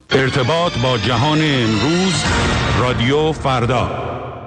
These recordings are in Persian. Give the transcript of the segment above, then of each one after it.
ارتباط با جهان امروز، رادیو فردا.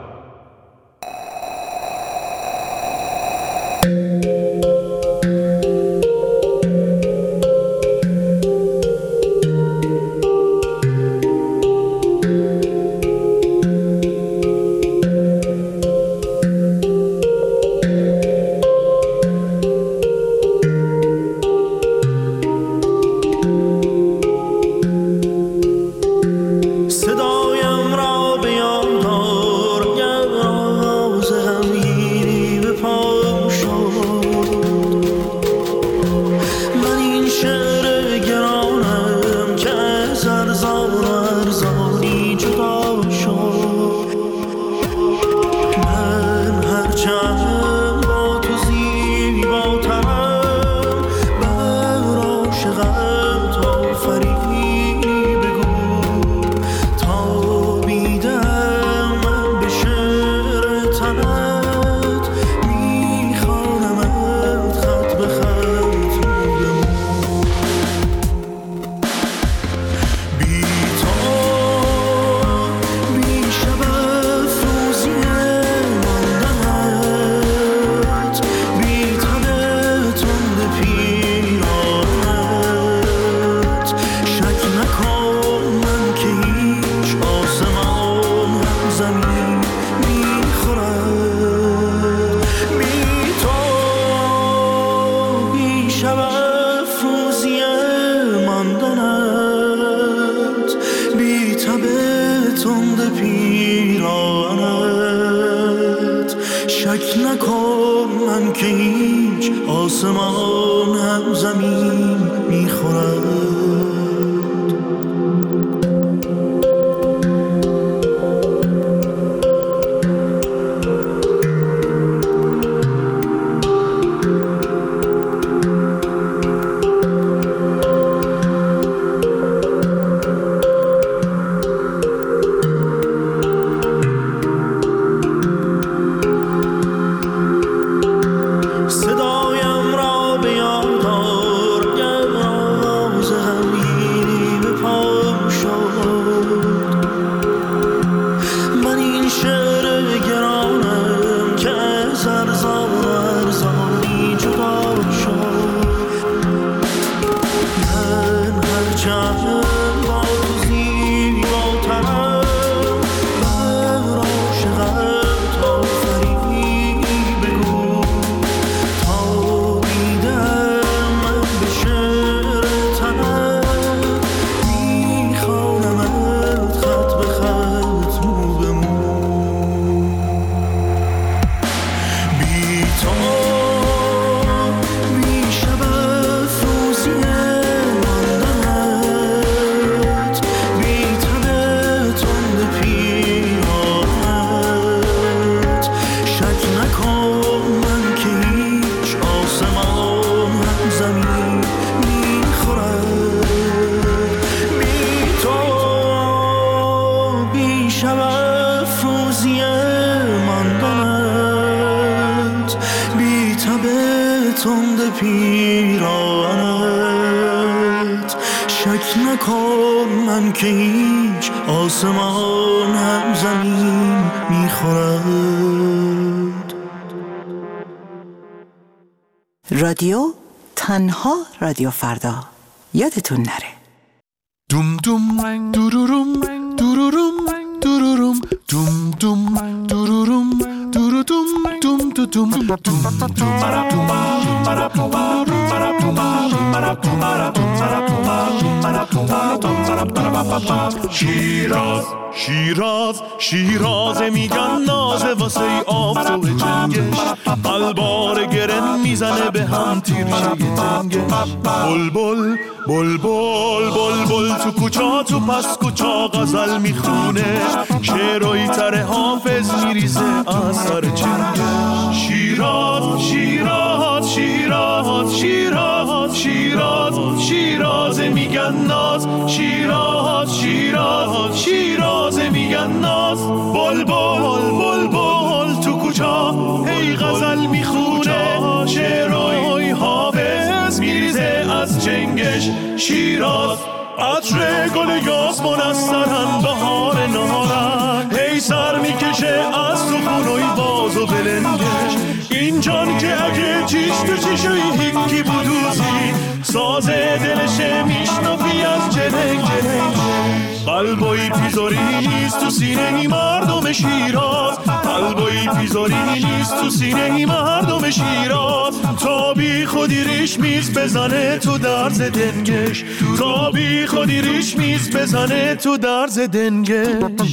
رادیو تنها رادیو فردا، یادتون نره. دوم دوم دوروروم دوروروم دوروروم دوم دوم دوروروم دوروروم دوم دوم شیراز شیراز شیراز میگن نازه واسه آفتاب جنگش، قلبار گرن میزنه به هم تیرشه تنگش. بلبل بلبل بلبل تو کوچا تو پس کوچا غزل میخونه، شعرهای تر حافظ میریزه از سر چنگش. شیراز شیراز شیراز شیراز شیراز شیراز میگن ناز، شیراز شیراز شیراز میگن ناز. بلبل بلبل تو کوچا هی غزل میخونه، شعرهای حافظ میریزه از چنگش. شیراز عطر گل یاس منسترن بهار نهارن هی سر میکشه از تو خونوی باز و بلنگش این جان که اگه چیش تو چیشوی هیکی بودوزی سازه دلشه میشنفی از جنگ قلبوی پیزاری نیست تو سینه ای مردم شیراز قلبوی پیزاری نیست تو سینه ای مردم شیراز تا بی خودی ریش میز بزنه تو درز دنگش تا بی خودی ریش میز بزنه تو درز دنگش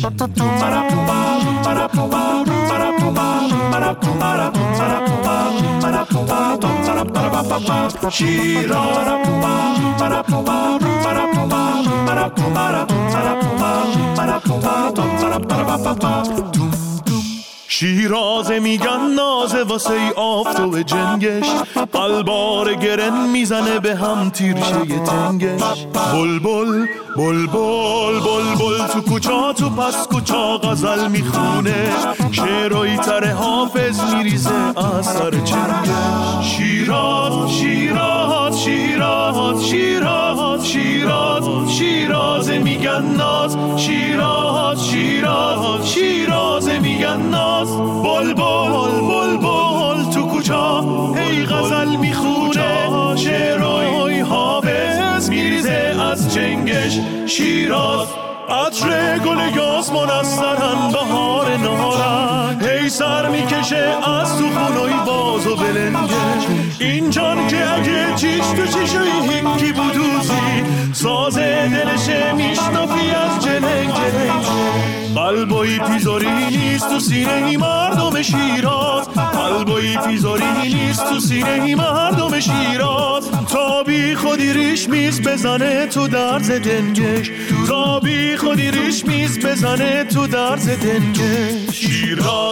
شیرازه میگن نازه واسه ای آفتو جنگش قلبار گرن میزنه به هم تیرشه ی تنگش بلبل بلبل بلبل تو کوچا تو پس کوچا غزل میخونه شعرهای تر حافظ میریزه از سر چنگش شیراز شیراز شیراز شیراز شیراز شیرازه میگن ناز شیراز شیراز شیرازه میگن ناز بلبل بلبل تو کوچا هی غزل میخونه شعرهای حافظ میریزه از چنگش شیراز عطر گل یاس منسترن بهار نهارن هی سر میکشه از تو خونوی باز و بلنگش این جان که اگه چیش تو چیشوی هیکی بودوزی سازه دلشه میشنفی از جنگ قلبوی پیزاری نیست تو سینه ای مردم شیراز قلبوی پیزاری نیست تو سینه ای مردم شیراز تا بی خودی ریش میز بزنه تو درز دنگش تا بی خودی ریش میز بزنه تو درز دنگش شیراز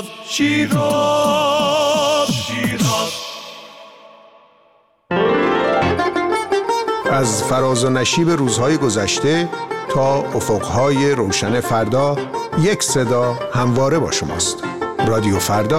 شیراز شیراز از فراز و نشیب روزهای گذشته تا افقهای روشن فردا یک صدا همواره با شماست. رادیو فردا.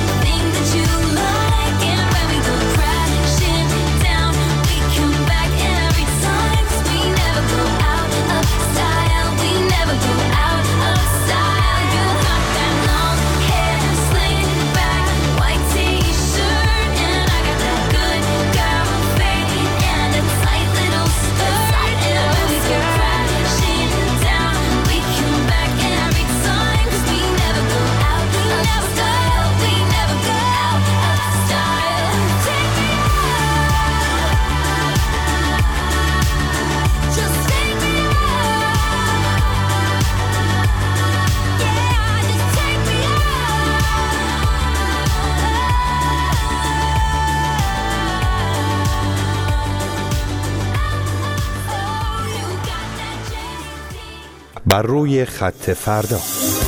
Back بر روی خط فردا.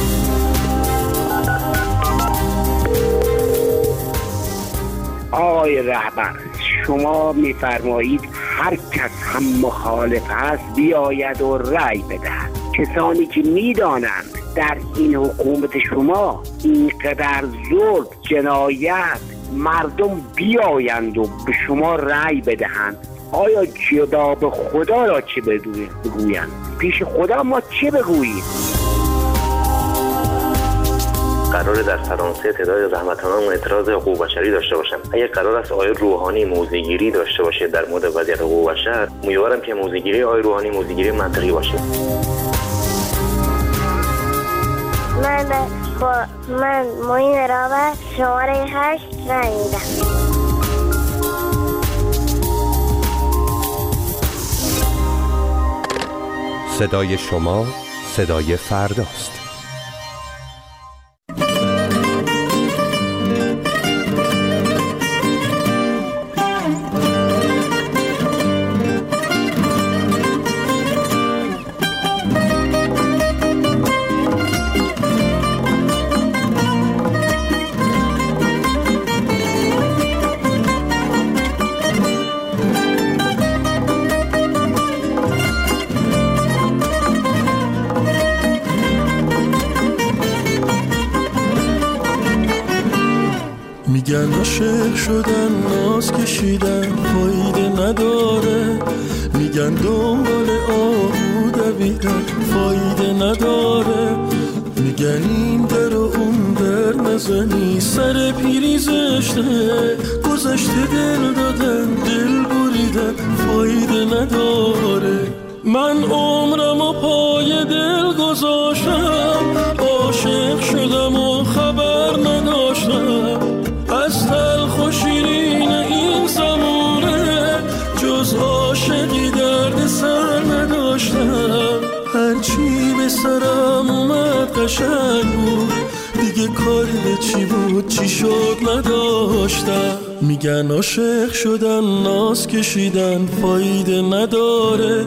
آقای رهبر، شما میفرمایید هر کس هم مخالف هست بیاید و رأی بدهد. کسانی که میدانند در این حکومت شما اینقدر ظلم، جنایت، مردم بیایند و به شما رأی بدهند، آیا جناب خدا را چه بگویند؟ پیش خدا ما چه بگوییم؟ قراره در فرانسه تعداد زحمت‌کنان اعتراض حقوق بشری داشته باشن. اگه قرار است آقای روحانی موضع‌گیری داشته باشه در مورد وضعیت حقوق بشر، امیدوارم که موضع‌گیری آقای روحانی موضع‌گیری منطقی باشه. من معین رابر شماره 8 رای میدم. صدای شما صدای فرداست. میگن عاشق شدن ناز کشیدن فایده نداره، میگن دنبال آهو دویدن فایده نداره، میگن این در و اون در نزنی سر پیری زشته، گذشته دل دادن دل بریدن فایده نداره. من عمرم و پای دل گذاشتم، عاشق شدم و خبر نداشتم از تلخ و شیرین این زمونه، جز عاشقی درد سر نداشتم. هرچی به سرم اومد قشنگ بود، دیگه کاری به چی بود چی شد نداشتم. میگن عاشق شدن ناز کشیدن فایده نداره،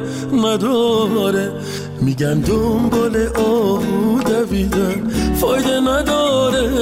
میگن دنبال آهو دویدن فایده نداره.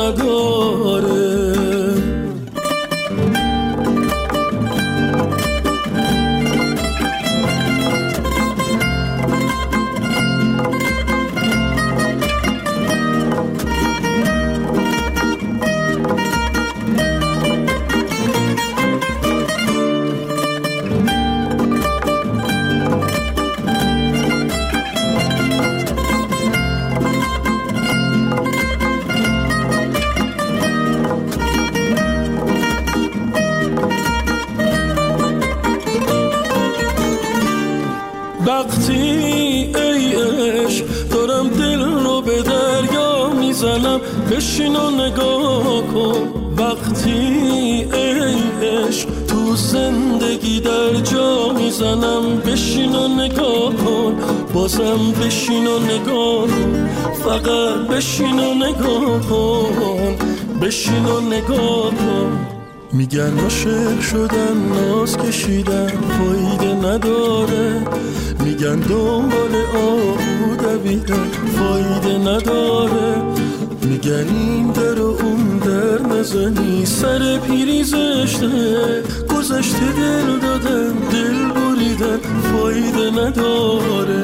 وقتی ای عشق دارم دل رو به دریا میزنم، بشین و نگاه کن. وقتی ای عشق تو زندگی در جا میزنم، بشین و نگاه کن. بازم بشین و نگاه کن، فقط بشین و نگاه کن، بشین و نگاه کن. میگن عاشق شدن ناز کشیدن فایده نداره، میگن دنبال آهو دویدن فایده نداره، میگن این در و اون در نزنی سر پیری زشته، گذشته دل دادن دل بریدن فایده نداره.